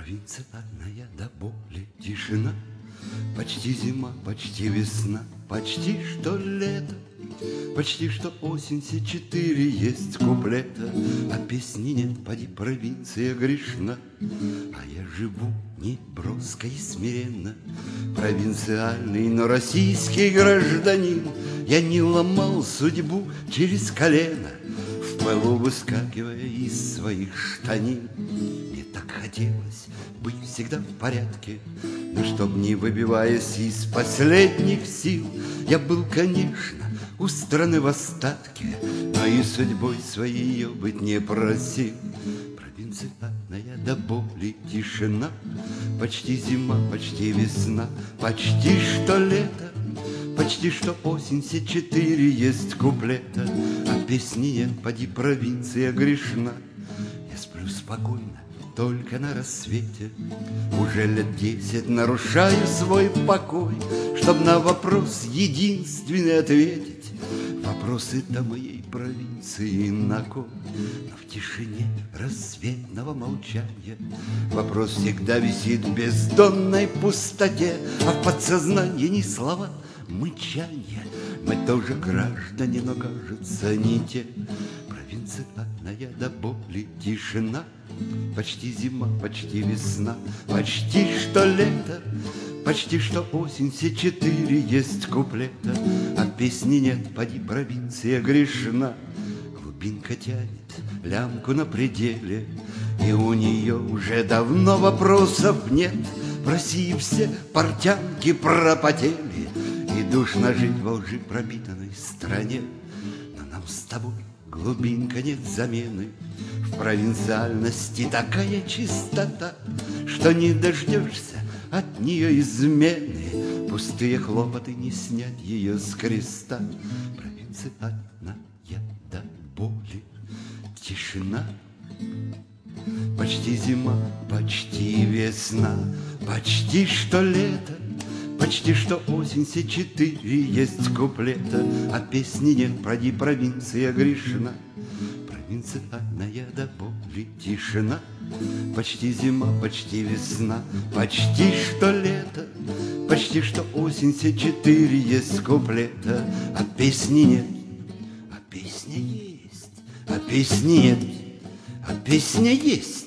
Провинциальная до боли тишина, почти зима, почти весна, почти что лето, почти что осень, все четыре есть куплета, а песни нет, поди, провинция грешна. А я живу не броско и смиренно, провинциальный, но российский гражданин. Я не ломал судьбу через колено, в пылу выскакивая из своих штанин. Мне так хотелось быть всегда в порядке, но чтоб не выбиваясь из последних сил, я был, конечно, у страны в остатке, но и судьбой своей ее быть не просил. Провинциальная до боли тишина, почти зима, почти весна, почти что лето, почти что осень, все четыре есть куплета, а песни нет, поди, провинция грешна. Я сплю спокойно, только на рассвете, уже лет 10 нарушаю свой покой, чтоб на вопрос единственный ответить. Вопросы-то моей провинции на кой? Но в тишине рассветного молчания вопрос всегда висит в бездонной пустоте, а в подсознании не слова, мычанье. Мы тоже граждане, но, кажется, не те. Провинциальная до боли тишина, почти зима, почти весна, почти что лето, почти что осень, все четыре есть куплета, а песни нет, поди, провинция грешна. Глубинка тянет лямку на пределе, и у нее уже давно вопросов нет. В России все портянки пропотели, и душно жить во лжи пропитанной стране. Но нам с тобой, глубинка, нет замены. В провинциальности такая чистота, что не дождешься от нее измены. Пустые хлопоты не снять ее с креста. Провинциальная до боли тишина, почти зима, почти весна, почти что лето, почти что осень, все четыре есть куплета, а песни нет, проди, провинция грешна. Провинциальная до боли тишина, почти зима, почти весна, почти что лето, почти что осень, все четыре есть куплета, а песни нет, а песня есть, а песни нет, а песня есть.